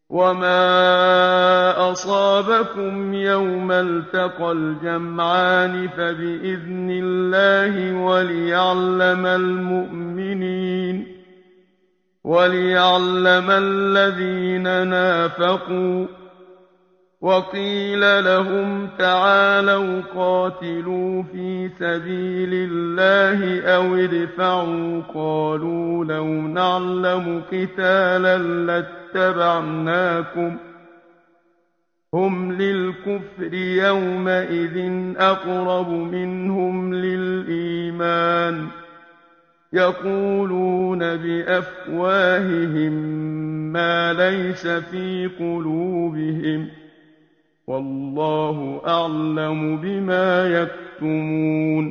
وَمَا أَصَابَكُمْ يَوْمَ الْتَقَى الْجَمْعَانِ فَبِإِذْنِ اللَّهِ وَلِيَعْلَمَ الَّذِينَ نَافَقُوا ۚ وَقِيلَ لَهُمْ تَعَالَوْا قَاتِلُوا فِي سَبِيلِ اللَّهِ أَوِ ادْفَعُوا ۖ قَالُوا لَوْ نَعْلَمُ قِتَالًا لَّاتَّبَعْنَاكُمْ ۗ هُمْ لِلْكُفْرِ يَوْمَئِذٍ أَقْرَبُ مِنْهُمْ لِلْإِيمَانِ ۚ يَقُولُونَ بِأَفْوَاهِهِم مَّا لَيْسَ فِي قُلُوبِهِمْ ۗ وَاللَّهُ أَعْلَمُ بِمَا يَكْتُمُونَ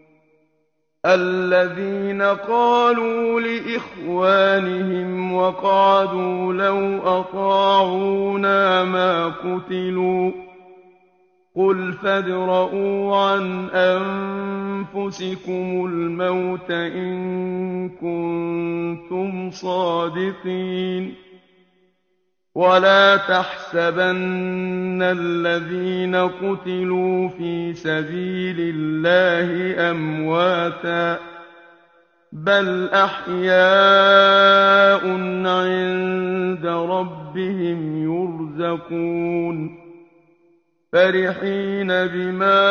الَّذِينَ قَالُوا لِإِخْوَانِهِمْ وَقَعَدُوا لَوْ أَطَاعُونَا مَا قُتِلُوا ۗ قُلْ فَادْرَءُوا عَنْ أَنفُسِكُمُ الْمَوْتَ إِن كُنتُمْ صَادِقِينَ وَلَا تَحْسَبَنَّ الَّذِينَ قُتِلُوا فِي سَبِيلِ اللَّهِ أَمْوَاتًا ۚ بَلْ أَحْيَاءٌ عِندَ رَبِّهِمْ يُرْزَقُونَ فَرِحِينَ بِمَا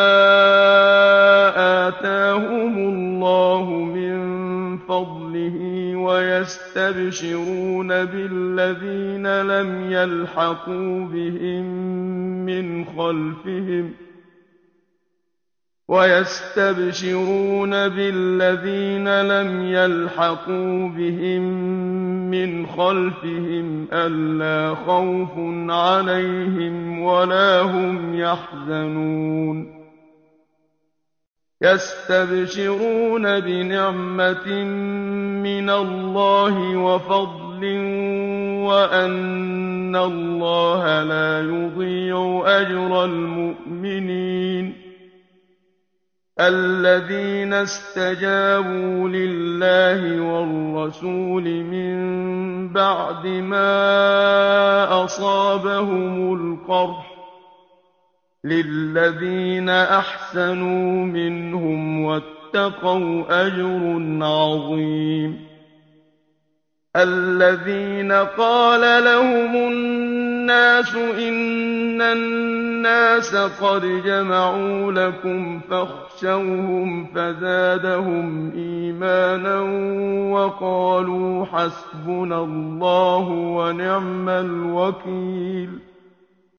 آتَاهُمُ اللَّهُ مِن فَضْلِهِ وَيَسْتَبْشِرُونَ بِالَّذِينَ لَمْ يَلْحَقُوا بِهِم مِّنْ خَلْفِهِمْ أَلَّا خَوْفٌ عَلَيْهِمْ وَلَا هُمْ يَحْزَنُونَ يَسْتَبْشِرُونَ بِنِعْمَةٍ مِّنَ اللَّهِ وَفَضْلٍ وَأَنَّ اللَّهَ لَا يُضِيعُ أَجْرَ الْمُؤْمِنِينَ الَّذِينَ اسْتَجَابُوا لِلَّهِ وَالرَّسُولِ مِن بَعْدِ مَا أَصَابَهُمُ الْقَرْحُ ۚ لِلَّذِينَ أَحْسَنُوا مِنْهُمْ وَاتَّقَوْا أَجْرٌ عَظِيمٌ الَّذِينَ قَالَ لَهُمُ النَّاسُ إِنَّ النَّاسَ قَدْ جَمَعُوا لَكُمْ فَاخْشَوْهُمْ فَزَادَهُمْ إِيمَانًا وَقَالُوا حَسْبُنَا اللَّهُ وَنِعْمَ الْوَكِيلُ